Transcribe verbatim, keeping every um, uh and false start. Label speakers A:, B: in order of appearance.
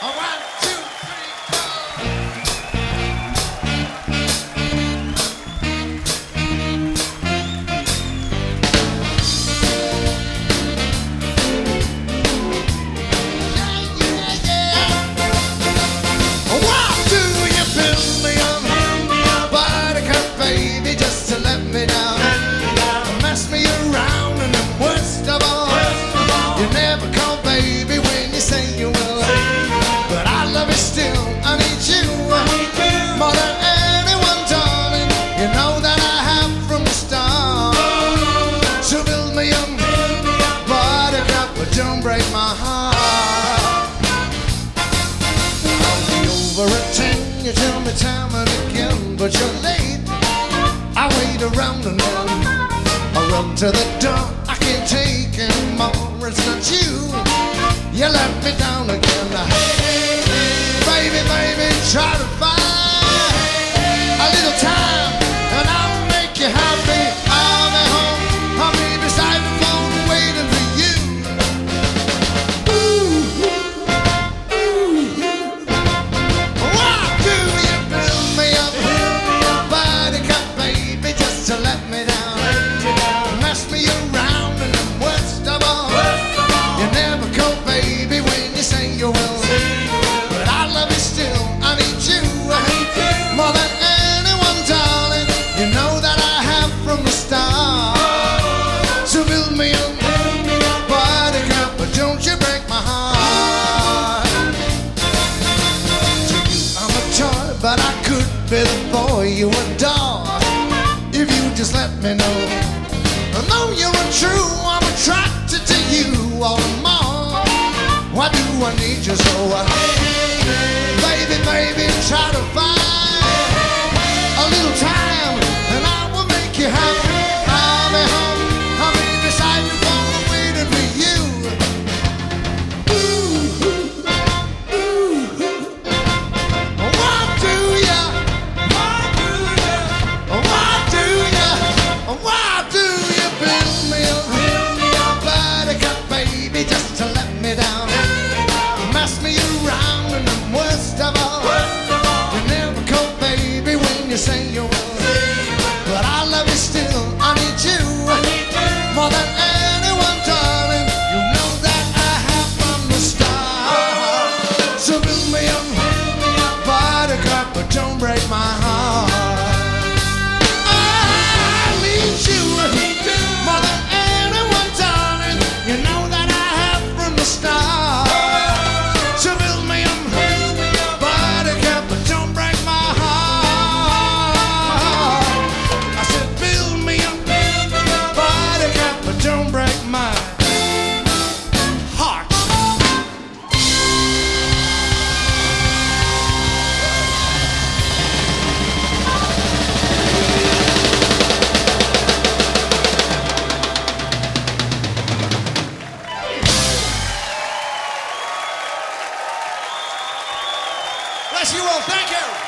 A: All right, two, three, go. Yeah, yeah, yeah. Why do you build me up, buttercup baby, just to let me down? Mess me around and the worst of all, you never call baby when you say you will. But I love you still, I need you more than anyone, darling. You know that I have from the start. So build me up, buttercup, but don't break my heart. I'll be over at ten, you tell me time and again, but you're late. I wait around and then I run to the door, I can't take anymore. It's not you, you let me down again. Hey, baby, baby, try to find a little time and I'll make you happy. I'll be home, I'll be beside the phone waiting for you. Ooh, ooh, why do you build me up, buttercup baby, just to let me down? Mess me around and the worst of all, you never call baby when you say you will. But I love you still, I need you more than anyone, darling. You know that I have from the start. So build me up, buttercup, but don't you break my heart. To you I'm a toy, but I could be the boy you adore if you just let me know. I know you're untrue, I'm attracted to you all the more. Why do I need you so? Baby, baby, try to find a little time and I will make you happy. I'll be home, I'll be beside the phone waiting for you. Ooh, ooh, ooh. Why do ya? Why do ya? Why do ya? Why do you build me up, buttercup baby, just to let me down? Mess me around and the worst of all, you never call baby when you say you will. But I love you still, I need you more than anyone, darling. You know that I have from the start. So build me up, buttercup, but don't break my heart. I need you more than anyone, darling. You know that I have from the start. So build me up, buttercup, but don't break my heart. I said build me up, buttercup, but don't break my heart. Bless you all, thank you.